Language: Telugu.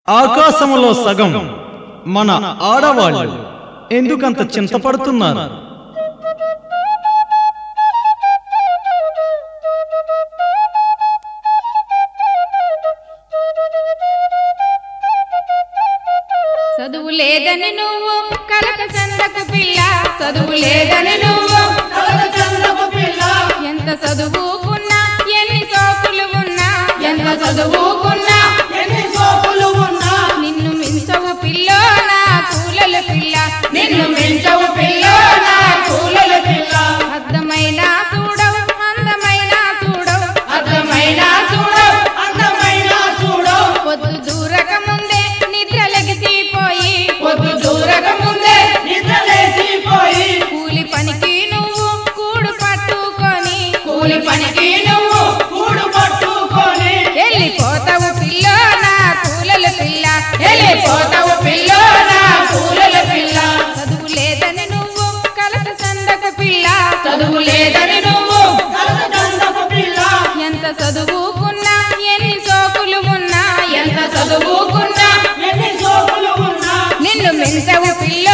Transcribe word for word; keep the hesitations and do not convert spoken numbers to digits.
ఆకాశములో సగం మన ఆడవాళ్ళు ఎందుకంత చింతపడుతున్నారు? చదువు లేదని నువ్వు కలక చందకు పిల్ల, చదువు లేదని నువ్వు కలక చందకు పిల్ల. ఎంత చదువుకున్నా ఎన్ని సోకులు ఉన్నా, ఎంత చదువుకున్నా ఎన్ని సోకులు ఉన్నా, నిన్ను మించవు పిల్లో నా కూలల పిల్ల, నిన్ను మించవు పిల్లో నా కూలల పిల్ల. అర్థమైన చూడవు అందమైన చూడవు, అర్థమైన చూడవు అందమైన చూడవు. పొద్దు దూరక ముందే నిద్రలెగిసిపోయి, పొద్దు దూరక ముందే నిద్రలేసిపోయి, కూలి పనికి నువ్వు కూడు పట్టుకొని, కూలి పనికి నువ్వు కూడు పట్టుకొని వెళ్ళిపోతావు పిల్లో నా కూలల పిల్ల, వెళ్ళిపోతావు పిల్లో నా కూలల పిల్ల. చదువు లేదని నువ్వు కలక చందకు పిల్ల, చదువు లేదని నువ్వు కలక చందకు పిల్ల. ఎంత చదువుకున్నా ఎన్ని సోకులు ఉన్నా, ఎంత చదువుకున్నా ఎన్ని సోకులు ఉన్నా, నిన్ను మించవు పిల్ల